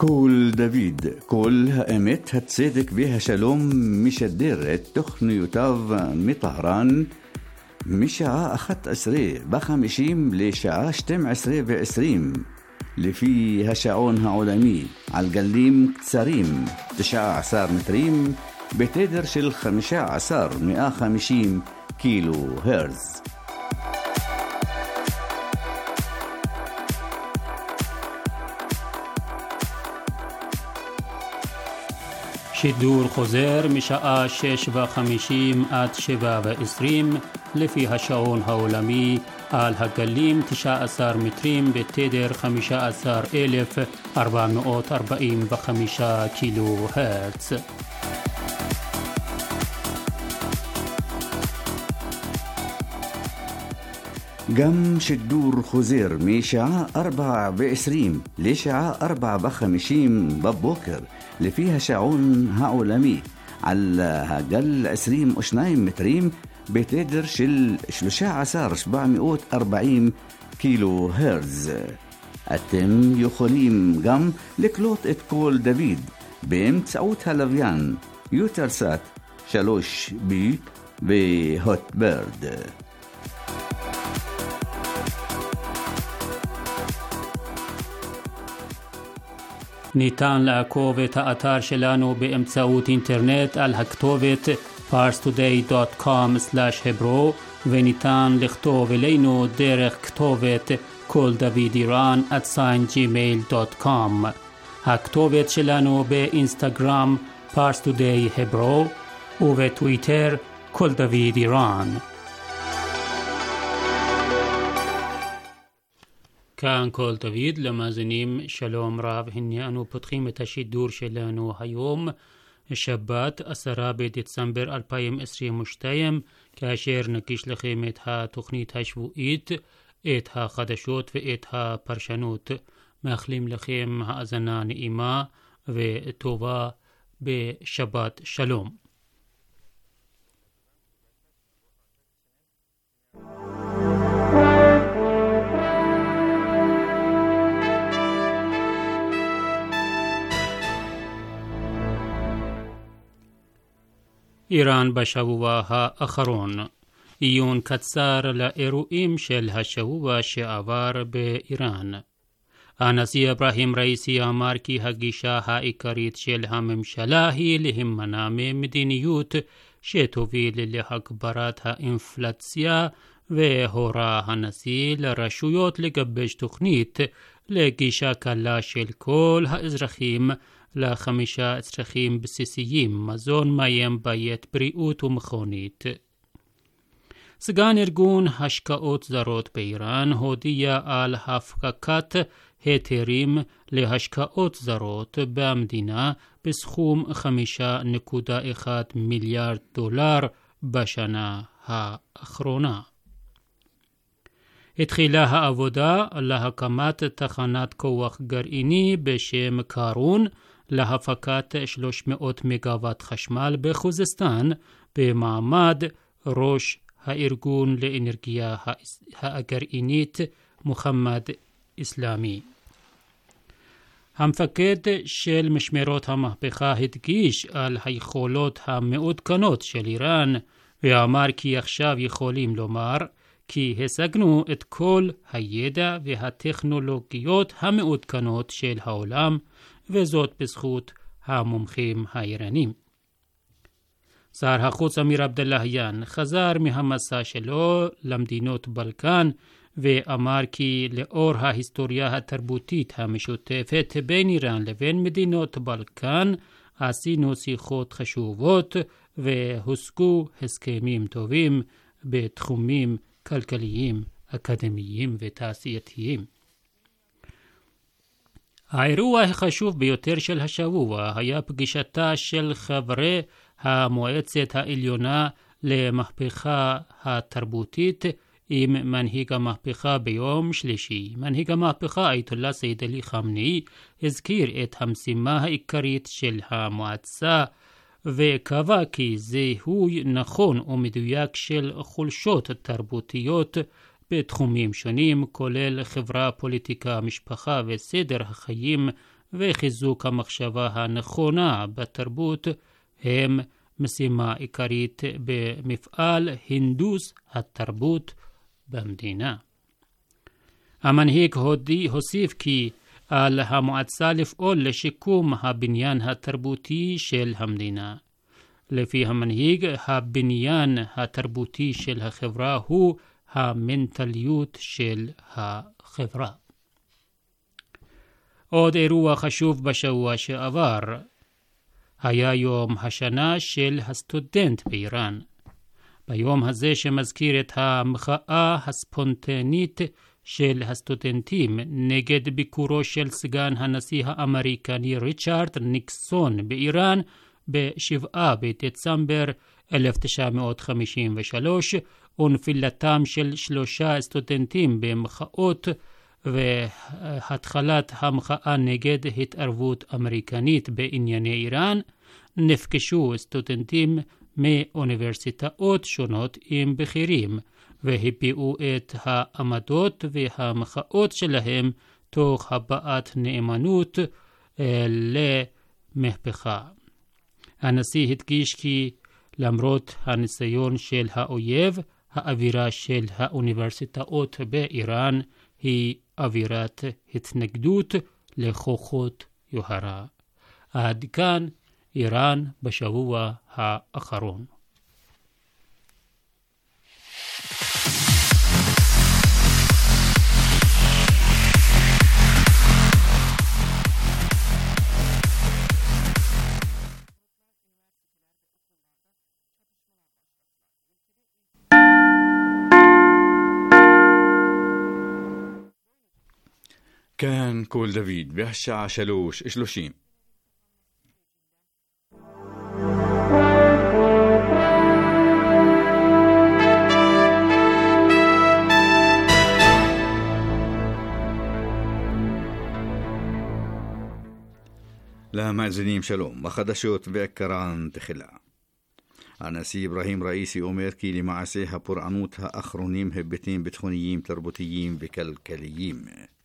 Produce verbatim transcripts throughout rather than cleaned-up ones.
קול דוד, קול האמת, הצדק והשלום, משדר את תוכניותיו מטהרן משעה אחת עשרה בחמישים לשעה שתים עשרה ועשרים לפי השעון העולמי על גלים קצרים תשע עשרה מטרים בתדר של חמישה עשר מאה וחמישים קילו הרץ. שידור חוזר משעה שש וחמישים עד שבע ועשרים לפי השעון העולמי על הגלים תשע עשרה מטרים בתדר חמישה עשר אלף ארבע מאות ארבעים וחמישה קילו הרץ. גם שידור חוזר משעה ארבע ועשרים לשעה ארבע וחמישים בבוקר לפי השעון העולמי על הגל עשרים ושניים מטרים בתדר של שלושה עשר שבע מאות וארבעים קילו הרץ. אתם יכולים גם לקלוט את קול דוד באמצעות הלוויין יוטלסאט שלוש בי והוטברד. ניתן לעקוב את האתר שלנו באמצעות אינטרנט על הכתובת פארס טודיי דוט קום סלאש hebro וניתן לכתוב אלינו דרך כתובת קול דוד איראן at ג'ימייל דוט קום. הכתובת שלנו באינסטגרם פארס טודיי hebro ובטוויטר קול דוד איראן. כאן קול דוד, למאזינים שלום רב. הנה אנו פותחים את השידור שלנו היום, שבת עשרה בדצמבר אלפיים עשרים ושתיים, כאשר נגיש לכם את התוכנית השבועית, את החדשות ואת הפרשנות. מאחלים לכם האזנה נעימה וטובה בשבת שלום. איראן בשבוע האחרון. עיון קצר לאירועים של השבוע שעבר באיראן. הנשיא אברהים ראיסי אמר כי הגישה העיקרית של הממשלה היא להימנע ממדיניות שתוביל להגברת האינפלציה, והורה הנשיא לרשויות לגבש תוכנית לגישה קלה של כל האזרחים לחמישה צרכים בסיסיים: מזון, מים, בית, בריאות ומכונית. סגן ארגון השקעות זרות באיראן הודיע על הפקקת היתרים להשקעות זרות במדינה בסכום חמישה נקודה אחת מיליארד דולר בשנה האחרונה. התחילה העבודה להקמת תחנת כוח גרעיני בשם קארון להפקת שלוש מאות מגוואט חשמל בחוזסטן במעמד ראש הארגון לאנרגיה הגרעינית מוחמד אסלאמי. המפקד של משמרות המהפכה הדגיש על היכולות המעודכנות של איראן ואמר כי עכשיו יכולים לומר כי השגנו את כל הידע והטכנולוגיות המעודכנות של העולם, וזאת בזכות המומחים האיראנים. שר החוץ אמיר עבדלהיאן חזר מהמסע שלו למדינות בלקן ואמר כי לאור ההיסטוריה התרבותית המשותפת בין איראן לבין מדינות בלקן עשינו שיחות חשובות והושגו הסכמים טובים בתחומים כלכליים, אקדמיים ותעשייתיים. האירוע החשוב ביותר של השבוע היה פגישתה של חברי המועצת העליונה למהפכה התרבותית עם מנהיג המהפכה ביום שלישי. מנהיג המהפכה אייתוללה סייד עלי חמני הזכיר את המשימה העיקרית של המועצה וקבע כי זיהוי נכון ומדויק של חולשות תרבותיות בתחומים שונים, כולל חברה, פוליטיקה, משפחה וסדר החיים וחיזוק המחשבה הנכונה בתרבות הם משימה עיקרית במפעל הינדוס התרבות במדינה. המנהיג הודי הוסיף כי על המועצה לפעול לשיקום הבניין התרבותי של המדינה. לפי המנהיג, הבניין התרבותי של החברה הוא המנטליות של החברה. עוד אירוע חשוב בשבוע שעבר היה יום השנה של הסטודנט באיראן. ביום הזה שמזכיר את המחאה הספונטנית של הסטודנטים נגד ביקורו של סגן הנשיא האמריקני ריצ'רד ניקסון באיראן ב-שבעה בדצמבר אלף תשע מאות חמישים ושלוש ונפילתם של שלושה סטודנטים במחאות והתחלת המחאה נגד התערבות אמריקנית בענייני איראן, נפגשו סטודנטים מאוניברסיטאות שונות עם בכירים והביעו את העמדות והמחאות שלהם תוך הבעת נאמנות למהפכה. הנשיא הדגיש כי למרות הניסיון של האויב, האווירה של האוניברסיטאות באיראן היא אווירת התנגדות לכוחות יוהרה. עד כאן איראן בשבוע האחרון. كان كول دافيد بهالساعة شلوش شلوشين. למאזינים שלום, בחדשות ועקרן תחילה. הנשיא אברהים ראיסי אומר כי למעשה הפורענות האחרונים היבטים ביטחוניים, תרבותיים וכלכליים.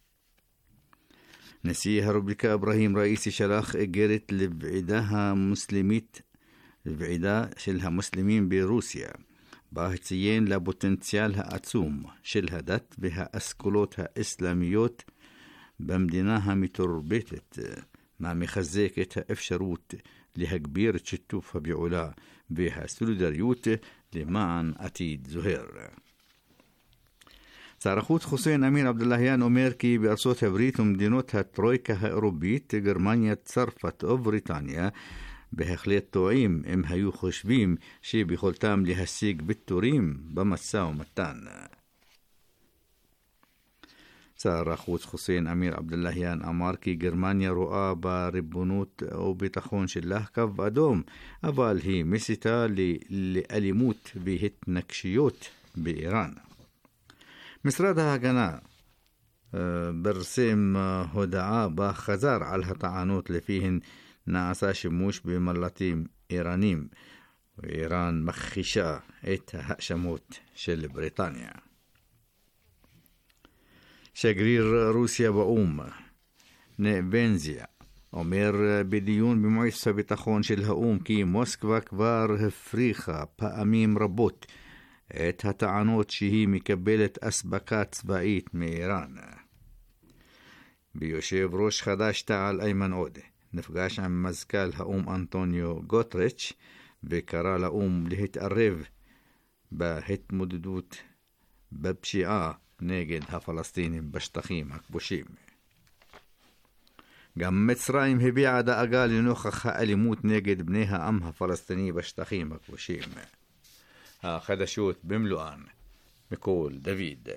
נשיא הרפובליקה אברהים ראיסי שלח איגרת לוועידה המוסלמית, לוועידה של המוסלמים ברוסיה, בה הציין לפוטנציאל העצום של הדת והאסכולות האסלאמיות במדינה המתורבתת, מה מחזק את האפשרות להגביר את שיתוף הפעולה והסולידריות למען עתיד זוהר. שר החוץ חוסיין אמיר עבדולאהיאן אומר כי בארצות הברית ומדינות הטרויקה האירופית, גרמניה, צרפת או בריטניה, בהחלט טועים אם היו חושבים שביכולתם להשיג ויתורים במשא ומתן. שר החוץ חוסיין אמיר עבדולאהיאן אמר כי גרמניה רואה בריבונות או ביטחון שלה קו אדום, אבל היא מסיתה לאלימות והתנגשויות באיראן. משרד ההגנה פרסם הודעה בה חזר על הטענות לפיהן נעשה שימוש במל"טים איראנים, ואיראן מכחישה את ההאשמות של בריטניה. שגריר רוסיה באו"ם נבנזיה אומר בדיון במועצת הביטחון של האו"ם כי מוסקבה כבר הפריחה פעמים רבות את הטענות שהיא מקבלת אספקה צבאית מאיראן. ביושב ראש חד"ש תע"ל איימן עודה נפגש עם מזכ"ל האו"ם אנטוניו גוטרץ' וקרא לאו"ם להתערב בהתמודדות בפשיעה נגד הפלסטינים בשטחים הכבושים. גם מצרים הביעה דאגה לנוכח האלימות נגד בני העם הפלסטיני בשטחים הכבושים. החדשות במלואן מקול דוד.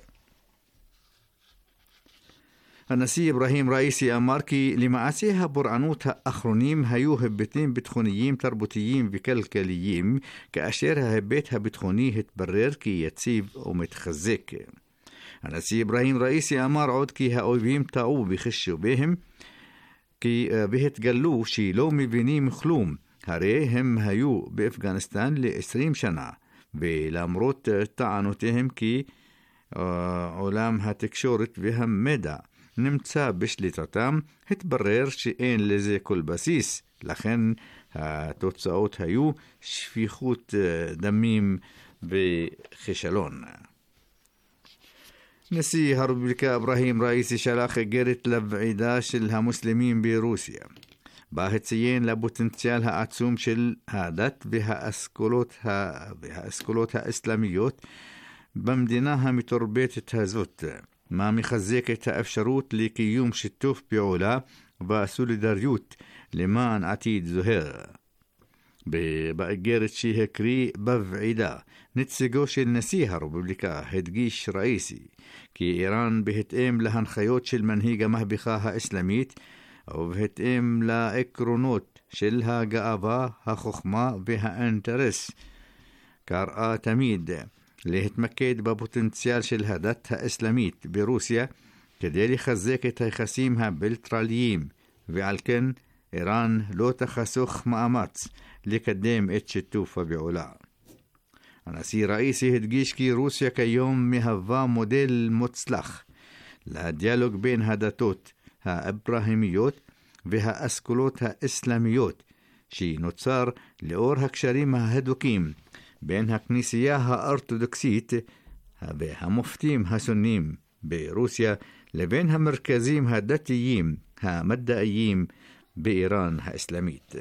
הנשיא אברהים ראיסי אמר כי למעשה הפורענות האחרונים היו היבטים ביטחוניים, תרבותיים וכלכליים, כאשר ההיבט הביטחוני התברר כי יציב ומתחזק. הנשיא אברהים ראיסי אמר עוד כי האויבים טעו בחישוביהם כי והתגלו שלא מבינים כלום, הרי הם היו באפגניסטן ל-עשרים שנה, ולמרות טענותיהם כי עולם התקשורת והמדע נמצא בשליטתם, התברר שאין לזה כל בסיס, לכן התוצאות היו שפיכות דמים וכישלון. נשיא הרפובליקה אברהים ראיסי שלח איגרת לוועידה של המוסלמים ברוסיה, בה הציין לפוטנציאל העצום של הדת והאסכולות, ה... והאסכולות האסלאמיות במדינה המתורבתת הזאת, מה מחזק את האפשרות לקיום שיתוף פעולה וסולידריות למען עתיד זוהר. באיגרת שהקריא בוועידה, נציגו של נשיא הרפובליקה הדגיש ראיסי כי איראן, בהתאם להנחיות של מנהיג המהפכה האסלאמית ובהתאם לעקרונות של הגאווה, החוכמה והאינטרס, קראה תמיד להתמקד בפוטנציאל של הדת האסלאמית ברוסיה כדי לחזק את היחסים הבילטרליים, ועל כן איראן לא תחסוך מאמץ לקדם את שיתוף הפעולה. הנשיא ראיסי הדגיש כי רוסיה כיום מהווה מודל מוצלח לדיאלוג בין הדתות האברהימיות והאסכולות האסלאמיות שנוצר לאור הקשרים ההדוקים בין הכנסייה האורתודוקסית והמופתים הסונים ברוסיה לבין המרכזים הדתיים המדעיים באיראן האסלאמית.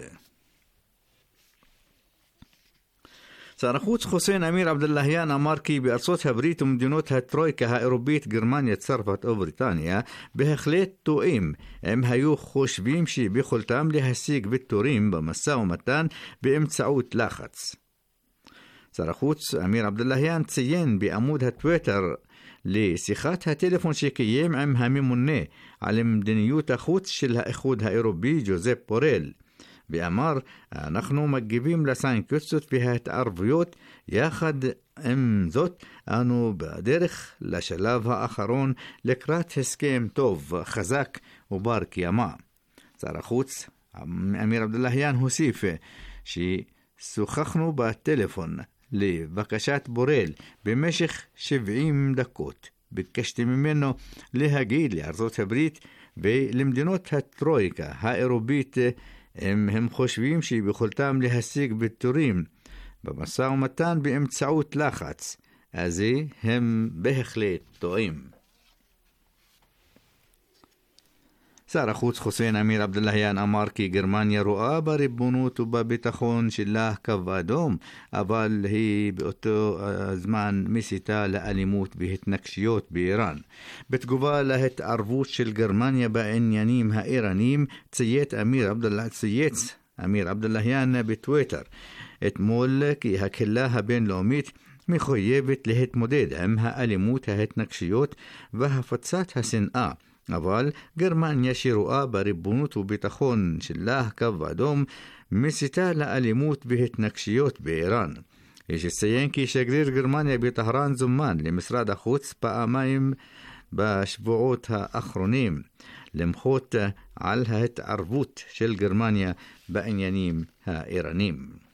שר החוץ חוסיין אמיר עבדאללהיאן אמר כי בארצות הברית ומדינות הטרויקה האירופית, גרמניה, צרפת ובריטניה בהחלט טועים הם היו חושבים שביכולתם להשיג ויתורים במשא ומתן באמצעות לחץ. שר החוץ אמיר עבדאללהיאן ציין בעמוד הטוויטר לשיחת הטלפון שקיים עם הממונה על מדיניות החוץ של האיחוד האירופי ג'וזפ בורל, ואמר, אנחנו מגיבים לסנקציות וההתערבויות, יחד עם זאת אנו בדרך לשלב האחרון לקראת הסכם טוב, חזק ובר קיימא. שר החוץ אמיר עבדאללהיאן הוסיף ששוחחנו בטלפון לבקשת בורל במשך שבעים דקות. ביקשתי ממנו להגיד לארצות הברית ולמדינות הטרויקה האירופית אם הם חושבים שביכולתם להשיג ויתורים במשא ומתן באמצעות לחץ, אז הם בהחלט טועים. שר החוץ חוסיין אמיר עבדאללהיאן אמר כי גרמניה רואה בריבונות ובביטחון שלה קו אדום, אבל היא באותו זמן מסיתה לאלימות והתנגשויות באיראן. בתגובה להתערבות של גרמניה בעניינים האיראניים, צייץ אמיר עבדאללה צייץ אמיר עבדאללהיאן בטוויטר אתמול כי הקהילה הבינלאומית מחויבת להתמודד עם האלימות, ההתנגשויות והפצת השנאה, אבל גרמניה שרואה בריבונות וביטחון שלה קו אדום מסיתה לאלימות והתנגשויות באיראן. יש לציין כי שגריר גרמניה בטהרן זומן למשרד החוץ פעמיים בשבועות האחרונים למחות על ההתערבות של גרמניה בעניינים האיראנים.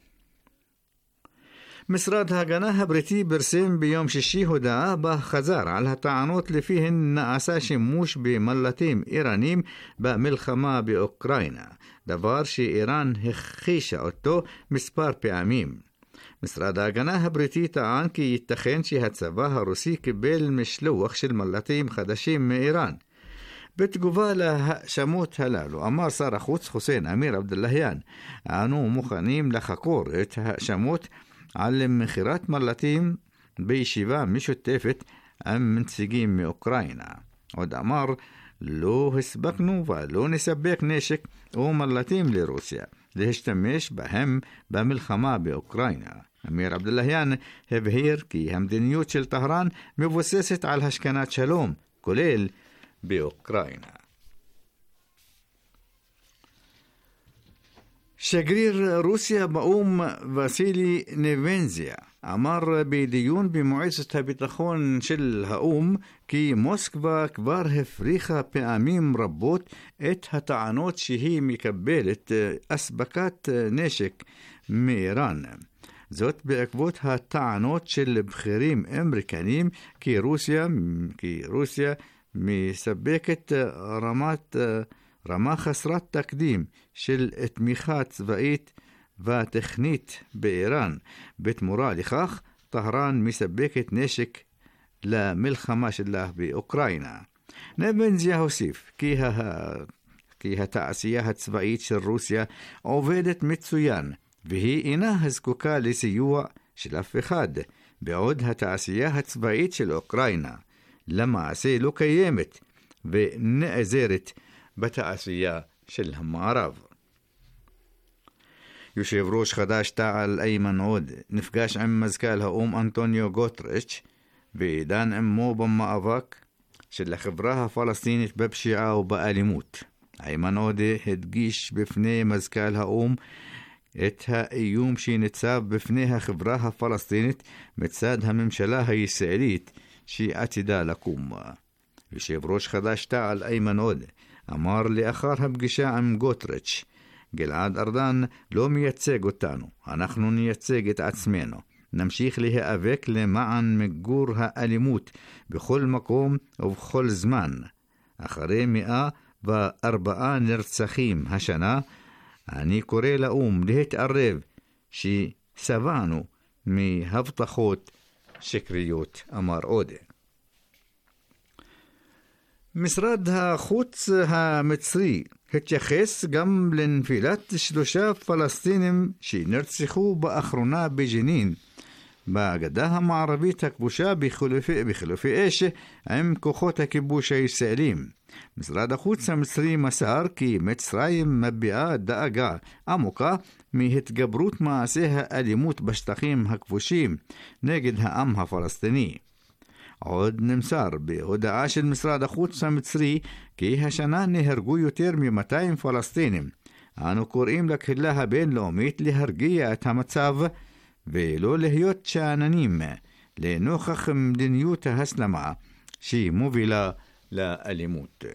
משרד ההגנה הבריטי פרסם ביום שישי הודעה בה חזר על הטענות לפיהן נעשה שימוש במל"טים איראנים במלחמה באוקראינה, דבר שאיראן הכחישה אותו מספר פעמים. משרד ההגנה הבריטי טען כי ייתכן שהצבא הרוסי קיבל משלוח של מל"טים חדשים מאיראן. בתגובה להאשמות הללו אמר שר החוץ חוסיין אמיר עבדאללהיאן, אנו מוכנים לחקור את ההאשמות על מכירת מל"טים בישיבה משותפת עם נציגים מאוקראינה. עוד אמר, לא הספקנו ולא נספק נשק או מל"טים לרוסיה להשתמש בהם במלחמה באוקראינה. אמיר עבדאללהיאן הבהיר כי המדיניות של טהרן מבוססת על השכנת שלום, כולל באוקראינה. שגריר רוסיה באום וסילי נבנזיה אמר בדיון במועצת הביטחון של האום כי מוסקבה כבר הפריחה פעמים רבות את הטענות שהיא מקבלת אספקת נשק מאיראן. זאת בעקבות הטענות של בכירים אמריקנים כי רוסיה, כי רוסיה מספקת רמת, רמה חסרת תקדים של תמיכה צבאית וטכנית באיראן. בתמורה לכך, טהרן מספקת נשק למלחמה שלה באוקראינה. נבנזיה הוסיף כי, ה... כי התעשייה הצבאית של רוסיה עובדת מצוין, והיא אינה הזקוקה לסיוע של אף אחד, בעוד התעשייה הצבאית של אוקראינה למעשה לא קיימת ונעזרת בתעשייה של המערב. יושב ראש חד"ש תע"ל איימן עודה נפגש עם מזכ"ל האו"ם אנטוניו גוטרש ודן עמו במאבק של החברה הפלסטינית בפשיעה ובאלימות. איימן עודה הדגיש בפני מזכ"ל האו"ם את האיום שניצב בפני החברה הפלסטינית מצד הממשלה הישראלית שעתידה לקום. יושב ראש חד"ש תע"ל איימן עודה אמר לאחר הפגישה עם גוטרש, גלעד ארדן לא מייצג אותנו, אנחנו נייצג את עצמנו. נמשיך להיאבק למען מיגור האלימות בכל מקום ובכל זמן. אחרי מאה וארבעה נרצחים השנה, אני קורא לאום להתערב ששבענו מהבטחות שקריות, אמר עודה. משרד החוץ המצרי התייחס גם לנפילת שלושה פלסטינים שנרצחו באחרונה בג'נין, בגדה המערבית הכבושה בחילופי, בחילופי אש עם כוחות הכיבוש הישראלים. משרד החוץ המצרי מסר כי מצרים מביעה דאגה עמוקה מהתגברות מעשי האלימות בשטחים הכבושים נגד העם הפלסטיני. עוד נמסר בהודעה של משרד החוץ המצרי כי השנה נהרגו יותר מ-מאתיים פלסטינים. אנו קוראים לקהילה הבינלאומית להרגיע את המצב ולא להיות שאננים לנוכח מדיניות ההסלמה שהיא מובילה לאלימות.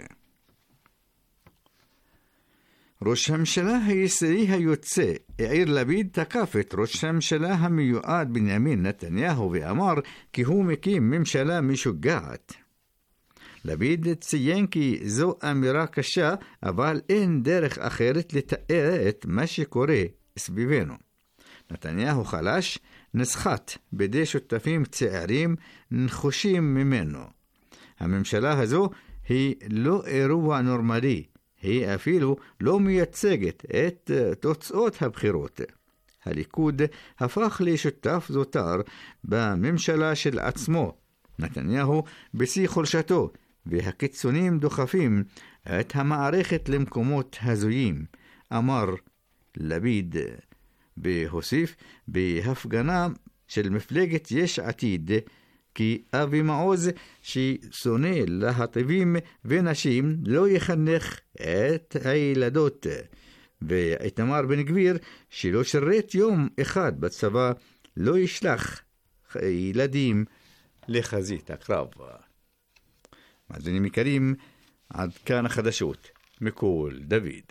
ראש הממשלה הישראלי היוצא יאיר לפיד תקף את ראש הממשלה המיועד בנימין נתניהו ואמר כי הוא מקים ממשלה משוגעת. לפיד ציין כי זו אמירה קשה, אבל אין דרך אחרת לתאר את מה שקורה סביבנו. נתניהו חלש, נסחט בידי שותפים צעירים נחושים ממנו. הממשלה הזו היא לא אירוע נורמלי, היא אפילו לא מייצגת את תוצאות הבחירות. הליכוד הפך לשותף זוטר בממשלה של עצמו. נתניהו בשיא חולשתו, והקיצונים דוחפים את המערכת למקומות הזויים, אמר לפיד. בהוסיף בהפגנה של מפלגת יש עתיד כי אבי מעוז ששונא להט"בים ונשים לא יחנך את הילדות, ואיתמר בן גביר שלא שרת יום אחד בצבא לא ישלח ילדים לחזית הקרב. מאזינים יקרים, עד כאן החדשות מכל דוד.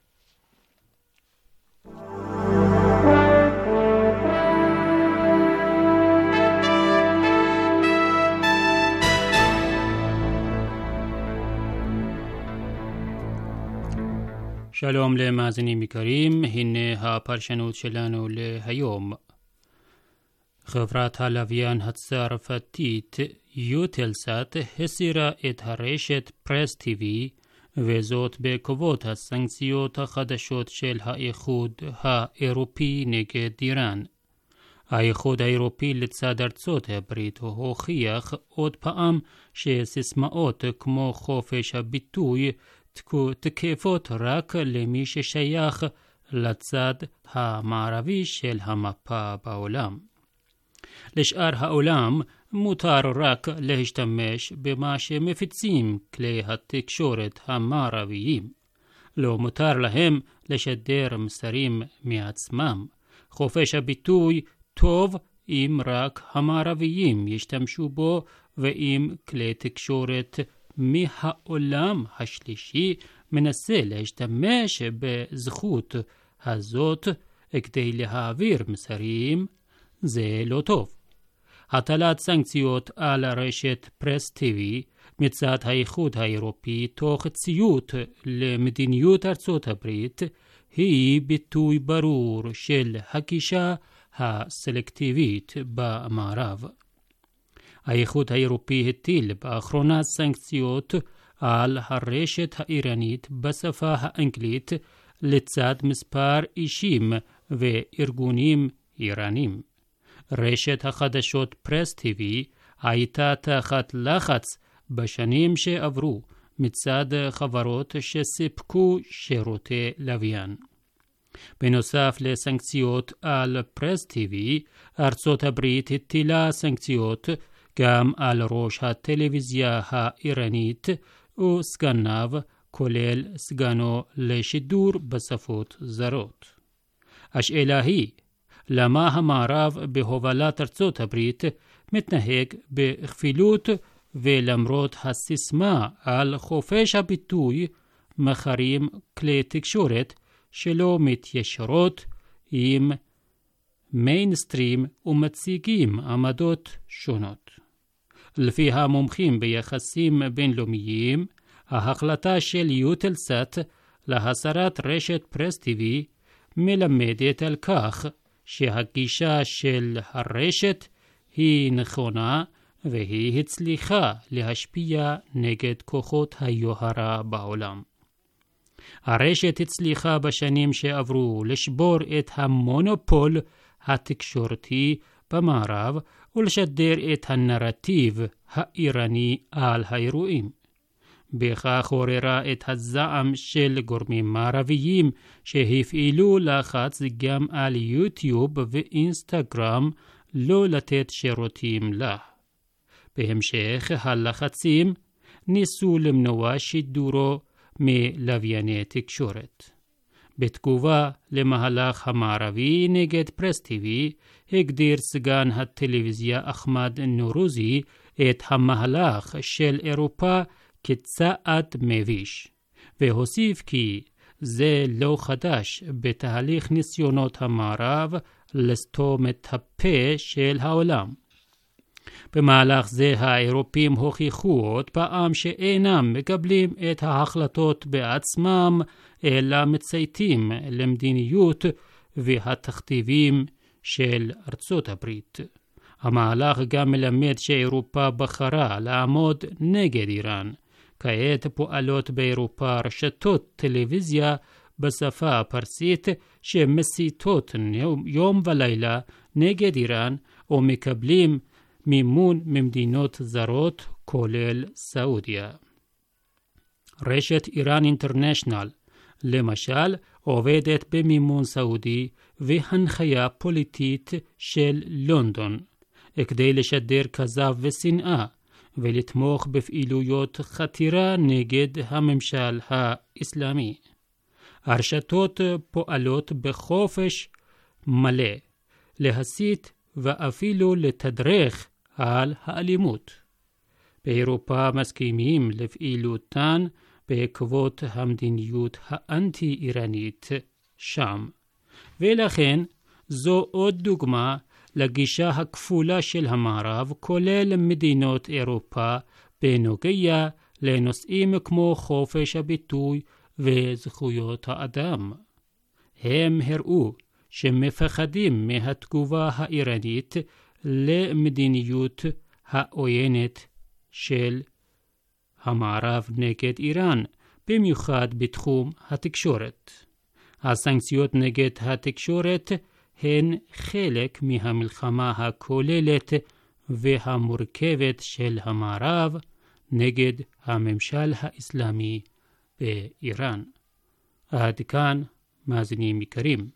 שלום למאזינים יקרים, הנה הפרשנות שלנו להיום. חברת הלוויין הצרפתית יוטלסאט הסירה את הרשת פרס טיווי, וזאת בעקבות הסנקציות החדשות של האיחוד האירופי נגד איראן. האיחוד האירופי לצד ארצות הברית הוכיח עוד פעם שסיסמאות כמו חופש הביטוי תקפות רק למי ששייך לצד המערבי של המפה בעולם. לשאר העולם מותר רק להשתמש במה שמפיצים כלי התקשורת המערביים. לא מותר להם לשדר מסרים מעצמם. חופש הביטוי טוב אם רק המערביים ישתמשו בו, ואם כלי תקשורת מהעולם השלישי מנסה להשתמש בזכות הזאת כדי להעביר מסרים, זה לא טוב. הטלת סנקציות על רשת פרס טיווי מצד האיחוד האירופי תוך ציות למדיניות ארצות הברית היא ביטוי ברור של הגישה הסלקטיבית במערב. האיחוד האירופי הטיל באחרונה סנקציות על הרשת האיראנית בשפה האנגלית לצד מספר אישים וארגונים איראנים. רשת החדשות פרס טיווי הייתה תחת לחץ בשנים שעברו מצד חברות שסיפקו שירותי לוויין. בנוסף לסנקציות על פרס טיווי, ארצות הברית הטילה סנקציות גם על ראש הטלוויזיה האיראנית וסגניו, כולל סגנו לשידור בשפות זרות. השאלה היא, למה המערב בהובלת ארצות הברית מתנהג בכפילות ולמרות הסיסמה על חופש הביטוי מחרים כלי תקשורת שלא מתיישרות עם מיינסטרים ומציגים עמדות שונות. לפי המומחים ביחסים בינלאומיים, ההחלטה של יוטלסאט להסרת רשת פרס טיווי מלמדת על כך שהגישה של הרשת היא נכונה והיא הצליחה להשפיע נגד כוחות היוהרה בעולם. הרשת הצליחה בשנים שעברו לשבור את המונופול התקשורתי במערב ולשדר את הנרטיב האיראני על האירועים. בכך עוררה את הזעם של גורמים מערביים שהפעילו לחץ גם על יוטיוב ואינסטגרם לא לתת שירותים לה. בהמשך הלחצים ניסו למנוע שידורו מלווייני תקשורת. בתגובה למהלך המערבי נגד פרס טיווי, הגדיר סגן הטלוויזיה אחמד נורוזי את המהלך של אירופה כצעד מביש, והוסיף כי זה לא חדש בתהליך ניסיונות המערב לסתום את הפה של העולם. במהלך זה האירופים הוכיחו עוד פעם שאינם מקבלים את ההחלטות בעצמם, אלא מצייתים למדיניות והתכתיבים של ארצות הברית. המהלך גם מלמד שאירופה בחרה לעמוד נגד איראן. כעת פועלות באירופה רשתות טלוויזיה בשפה הפרסית שמסיתות יום ולילה נגד איראן ומקבלים מימון ממדינות זרות כולל סעודיה. רשת איראן אינטרנשיונל למשל עובדת במימון סעודי והנחיה פוליטית של לונדון כדי לשדר כזב ושנאה ולתמוך בפעילויות חתירה נגד הממשל האסלאמי. הרשתות פועלות בחופש מלא להסית ואפילו לתדרך על האלימות. באירופה מסכימים לפעילותן בעקבות המדיניות האנטי-איראנית שם. ולכן זו עוד דוגמה לגישה הכפולה של המערב, כולל מדינות אירופה, בנוגע לנושאים כמו חופש הביטוי וזכויות האדם. הם הראו שמפחדים מהתגובה האיראנית למדיניות העוינת של המערב נגד איראן, במיוחד בתחום התקשורת. הסנקציות נגד התקשורת הן חלק מהמלחמה הכוללת והמורכבת של המערב נגד הממשל האסלאמי באיראן. עד כאן, מאזינים יקרים.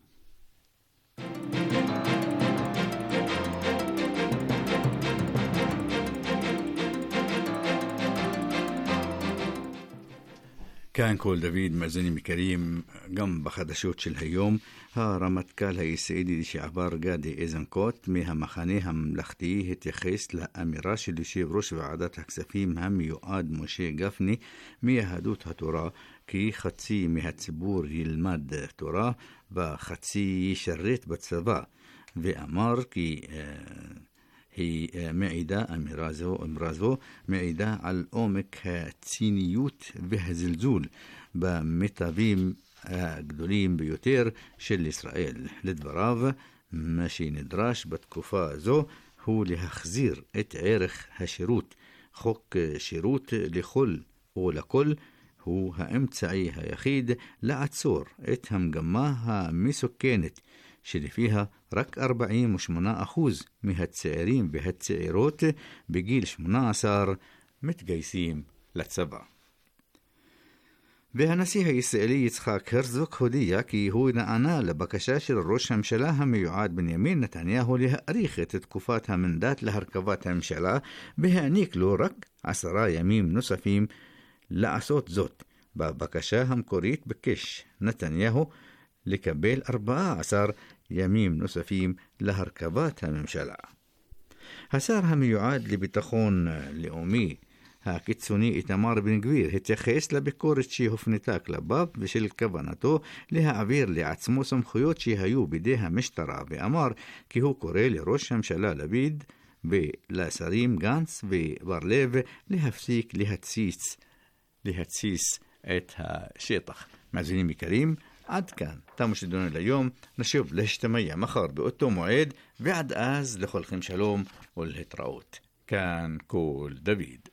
כאן כל דוד, מאזינים יקרים, גם בחדשות של היום, הרמטכ"ל הישראלי לשעבר גדי איזנקוט מהמחנה הממלכתי התייחס לאמירה של יושב ראש ועדת הכספים המיועד משה גפני מיהדות התורה כי חצי מהציבור ילמד תורה וחצי ישרת בצבא, ואמר כי היא מעידה, אמירה זו, אמירה זו מעידה על עומק הציניות והזלזול במטבים הגדולים ביותר של ישראל. לדבריו, מה שנדרש בתקופה הזו הוא להחזיר את ערך השירות. חוק שירות לכל ולכל הוא האמצעי היחיד לעצור את המגמה המסוכנת שלפיה רק ארבעים ושמונה אחוז מהצעירים והצעירות בגיל שמונה עשרה מתגייסים לצבא. והנשיא הישראלי יצחק הרצוג הודיע כי הוא נענה לבקשה של ראש הממשלה המיועד בנימין נתניהו להאריך את תקופת המנדט להרכבת הממשלה והעניק לו רק עשרה ימים נוספים לעשות זאת. בבקשה המקורית ביקש נתניהו לקבל ארבעה עשר ימים נוספים להרכבת הממשלה. השר המיועד לביטחון לאומי הקיצוני איתמר בן גביר התייחס לביקורת שהופנתה כלפיו ושל כוונתו להעביר לעצמו סמכויות שהיו בידי המשטרה, ואמר כי הוא קורא לראש הממשלה לפיד ולשרים גנץ ובר לב להפסיק להציץ להציץ את השטח. מאזינים יקרים, עד כאן תמו שידונו ליום. נשוב להשתמע מחר באותו מועד, ועד אז לכולכם שלום ולהתראות. כאן כל דוד.